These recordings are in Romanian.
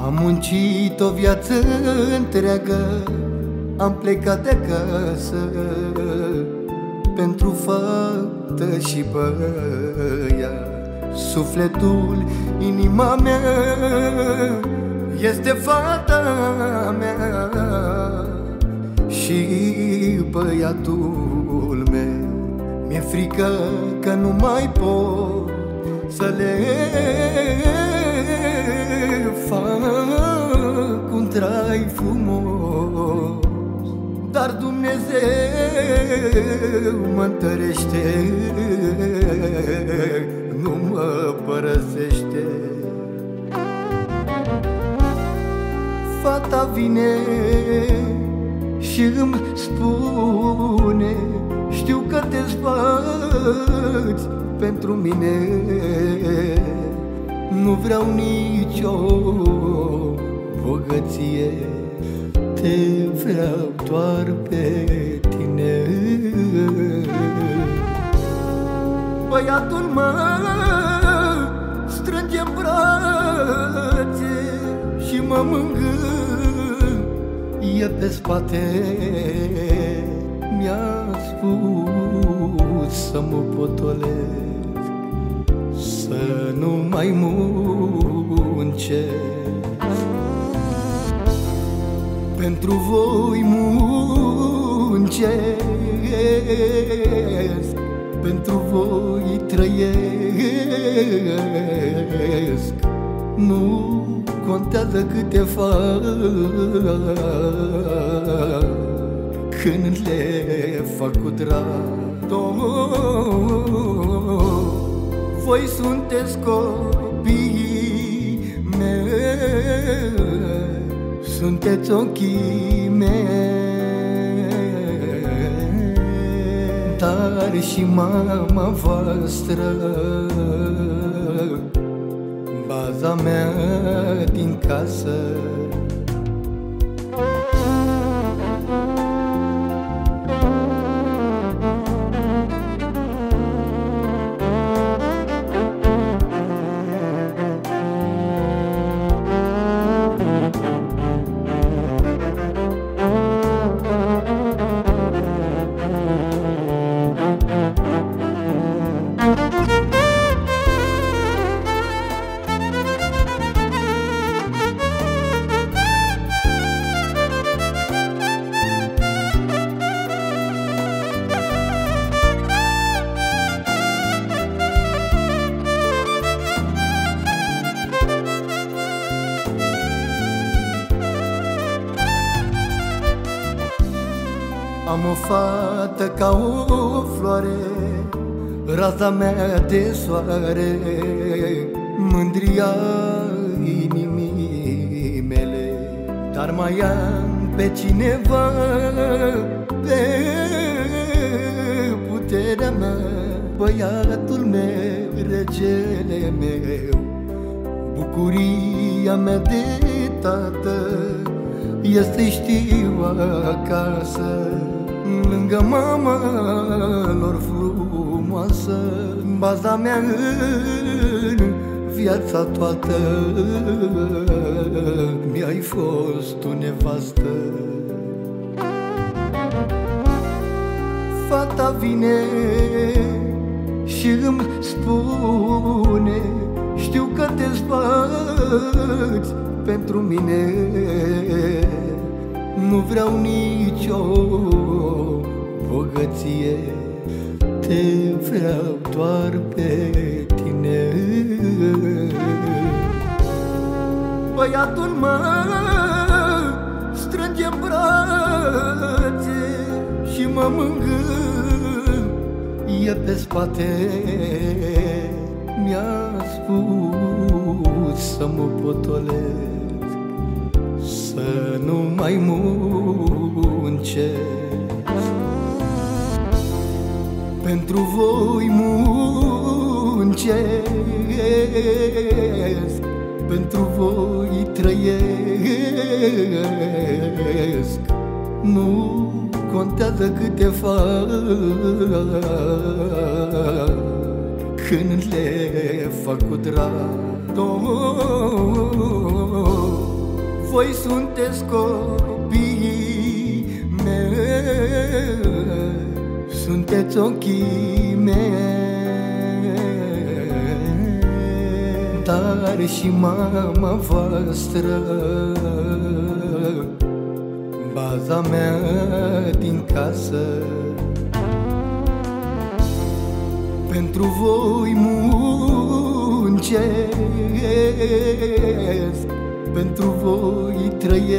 Am muncit o viață întreagă, am plecat de acasă pentru fată și băiat. Sufletul, inima mea este fata mea și băiatul meu. Mi-e frică că nu mai pot să le fac un trai frumos, dar Dumnezeu mă întărește, nu mă părăsește. Fata vine și îmi spune: știu că te zbați pentru mine, nu vreau nicio bogăție, te vreau doar pe tine. Băiatul mă strânge în brațe și mă mângâie pe spate. Mi-a spus să mă potolesc, să nu mai muncesc. Pentru voi muncesc, pentru voi trăiesc. Nu contează câte fac când le fac cu drag. Voi sunteți copiii mei, sunteți ochii mei, dar și mama voastră, baza mea din casă. Am o fată ca o floare, raza mea de soare, mândria inimii mele. Dar mai am pe cineva, pe puterea mea, băiatul meu, regele meu. Bucuria mea de tată este, știu, acasă, lângă mama lor frumoasă. Baza mea în viața toată, mi-ai fost o nevastă. Fata vine și îmi spune: știu că te zbați pentru mine, nu vreau nicio bogăție, te vreau doar pe tine. Băiatul mă strânge în brațe și mă mângâie pe spate. Mi-a spus să mă potolesc, să nu mai muncesc. Pentru voi muncesc, pentru voi trăiesc. Nu contează câte fac când le fac cu drag. voi sunteți copiii mei, sunteți ochii mei, dar și mama voastră, baza mea din casă. Pentru voi muncesc, pentru voi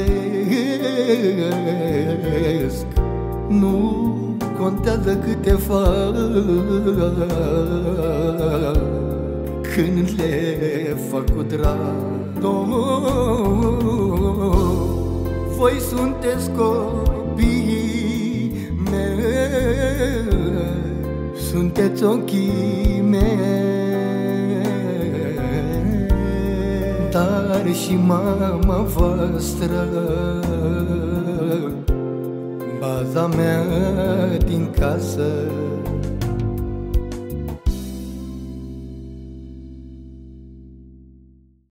trăiesc. Nu contează câte fac când le fac cu drag. Voi sunteți copiii mei, sunteți ochii mei, dar și mama voastră, baza mea din casă.